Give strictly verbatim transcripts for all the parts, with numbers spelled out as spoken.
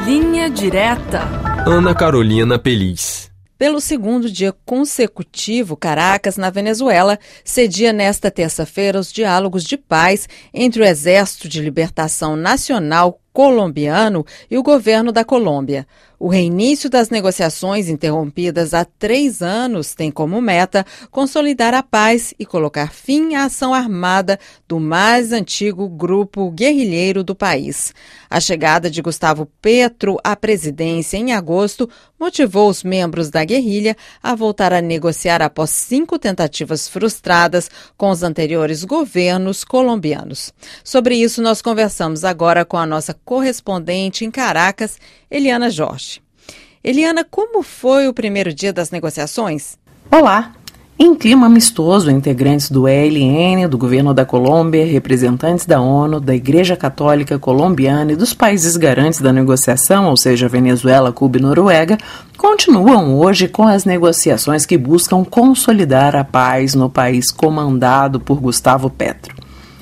Linha Direta. Ana Carolina Peliz. Pelo segundo dia consecutivo, Caracas, na Venezuela, cedia nesta terça-feira os diálogos de paz entre o Exército de Libertação Nacional colombiano e o governo da Colômbia. O reinício das negociações interrompidas há três anos tem como meta consolidar a paz e colocar fim à ação armada do mais antigo grupo guerrilheiro do país. A chegada de Gustavo Petro à presidência em agosto motivou os membros da guerrilha a voltar a negociar após cinco tentativas frustradas com os anteriores governos colombianos. Sobre isso, nós conversamos agora com a nossa correspondente em Caracas, Eliana Jorge. Eliana, como foi o primeiro dia das negociações? Olá! Em clima amistoso, integrantes do E L N, do governo da Colômbia, representantes da ONU, da Igreja Católica Colombiana e dos países garantes da negociação, ou seja, Venezuela, Cuba e Noruega, continuam hoje com as negociações que buscam consolidar a paz no país comandado por Gustavo Petro.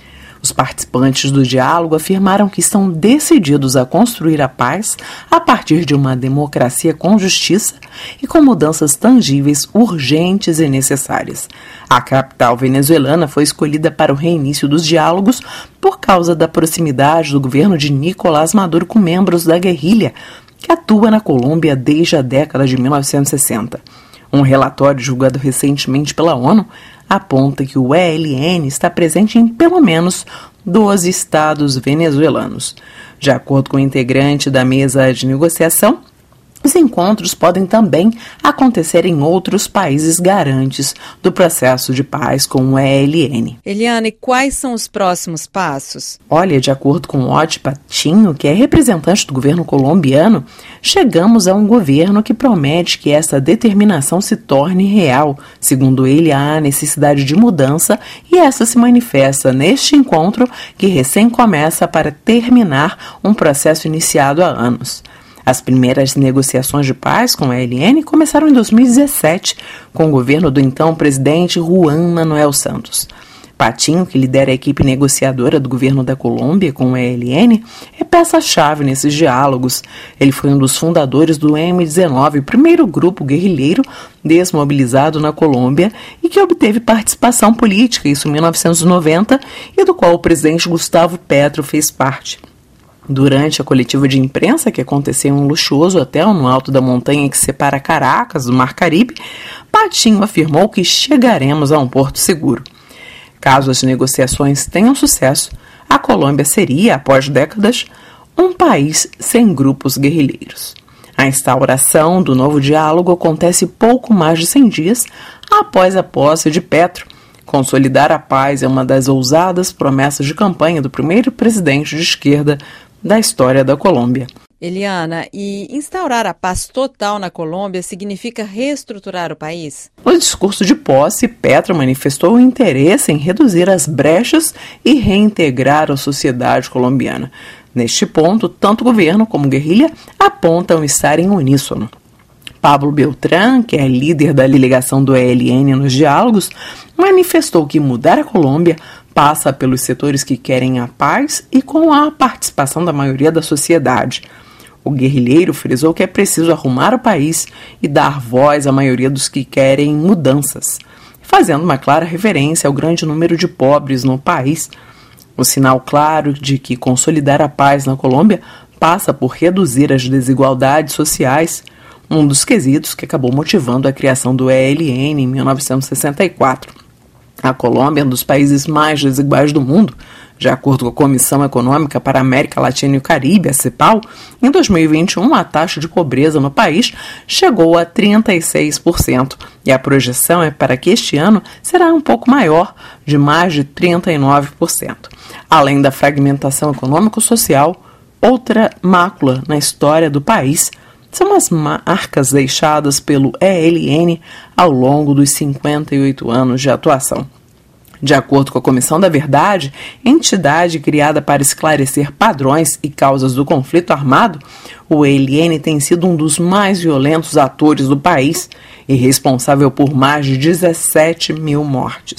Os participantes do diálogo afirmaram que estão decididos a construir a paz a partir de uma democracia com justiça e com mudanças tangíveis, urgentes e necessárias. A capital venezuelana foi escolhida para o reinício dos diálogos por causa da proximidade do governo de Nicolás Maduro com membros da guerrilha, que atua na Colômbia desde a década de mil novecentos e sessenta. Um relatório julgado recentemente pela ONU aponta que o E L N está presente em pelo menos doze estados venezuelanos. De acordo com o integrante da mesa de negociação, os encontros podem também acontecer em outros países garantes do processo de paz com o E L N. Eliana, e quais são os próximos passos? Olha, de acordo com Oti Patinho, que é representante do governo colombiano, chegamos a um governo que promete que essa determinação se torne real. Segundo ele, há necessidade de mudança e essa se manifesta neste encontro que recém começa para terminar um processo iniciado há anos. As primeiras negociações de paz com a E L N começaram em dois mil e dezessete, com o governo do então presidente Juan Manuel Santos. Patinho, que lidera a equipe negociadora do governo da Colômbia com a E L N, é peça-chave nesses diálogos. Ele foi um dos fundadores do M dezenove, o primeiro grupo guerrilheiro desmobilizado na Colômbia e que obteve participação política, isso em mil novecentos e noventa, e do qual o presidente Gustavo Petro fez parte. Durante a coletiva de imprensa que aconteceu em um luxuoso hotel no alto da montanha que separa Caracas do Mar Caribe, Patinho afirmou que chegaremos a um porto seguro. Caso as negociações tenham sucesso, a Colômbia seria, após décadas, um país sem grupos guerrilheiros. A instauração do novo diálogo acontece pouco mais de cem dias após a posse de Petro. Consolidar a paz é uma das ousadas promessas de campanha do primeiro presidente de esquerda da história da Colômbia. Eliana, e instaurar a paz total na Colômbia significa reestruturar o país? No discurso de posse, Petro manifestou o interesse em reduzir as brechas e reintegrar a sociedade colombiana. Neste ponto, tanto o governo como a guerrilha apontam estar em uníssono. Pablo Beltrán, que é líder da delegação do E L N nos diálogos, manifestou que mudar a Colômbia passa pelos setores que querem a paz e com a participação da maioria da sociedade. O guerrilheiro frisou que é preciso arrumar o país e dar voz à maioria dos que querem mudanças, fazendo uma clara referência ao grande número de pobres no país. O sinal claro de que consolidar a paz na Colômbia passa por reduzir as desigualdades sociais, um dos quesitos que acabou motivando a criação do E L N em mil novecentos e sessenta e quatro. A Colômbia é um dos países mais desiguais do mundo. De acordo com a Comissão Econômica para a América Latina e o Caribe, a CEPAL, em dois mil e vinte e um a taxa de pobreza no país chegou a trinta e seis por cento e a projeção é para que este ano será um pouco maior, de mais de trinta e nove por cento. Além da fragmentação econômico-social, outra mácula na história do país são as marcas deixadas pelo E L N ao longo dos cinquenta e oito anos de atuação. De acordo com a Comissão da Verdade, entidade criada para esclarecer padrões e causas do conflito armado, o E L N tem sido um dos mais violentos atores do país e responsável por mais de dezessete mil mortes.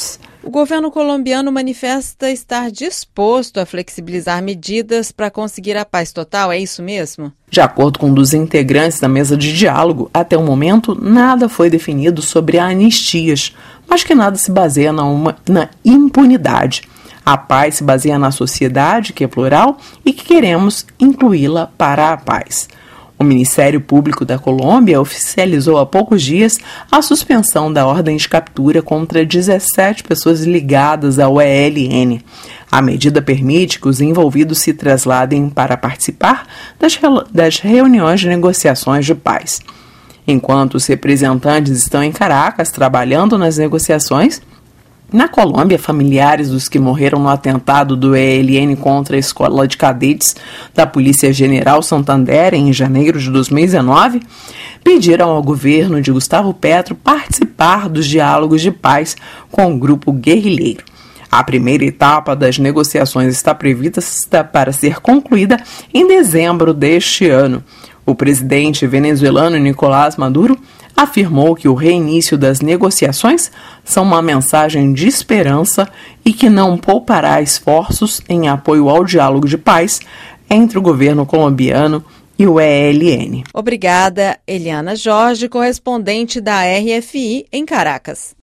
O governo colombiano manifesta estar disposto a flexibilizar medidas para conseguir a paz total, é isso mesmo? De acordo com um dos integrantes da mesa de diálogo, até o momento nada foi definido sobre anistias, mas que nada se baseia na, uma, na impunidade. A paz se baseia na sociedade, que é plural, e que queremos incluí-la para a paz. O Ministério Público da Colômbia oficializou há poucos dias a suspensão da ordem de captura contra dezessete pessoas ligadas ao E L N. A medida permite que os envolvidos se trasladem para participar das, das reuniões de negociações de paz. Enquanto os representantes estão em Caracas trabalhando nas negociações, na Colômbia, familiares dos que morreram no atentado do E L N contra a escola de cadetes da Polícia General Santander em janeiro de dois mil e dezenove pediram ao governo de Gustavo Petro participar dos diálogos de paz com o grupo guerrilheiro. A primeira etapa das negociações está prevista para ser concluída em dezembro deste ano. O presidente venezuelano Nicolás Maduro afirmou que o reinício das negociações são uma mensagem de esperança e que não poupará esforços em apoio ao diálogo de paz entre o governo colombiano e o E L N. Obrigada, Eliana Jorge, correspondente da R F I em Caracas.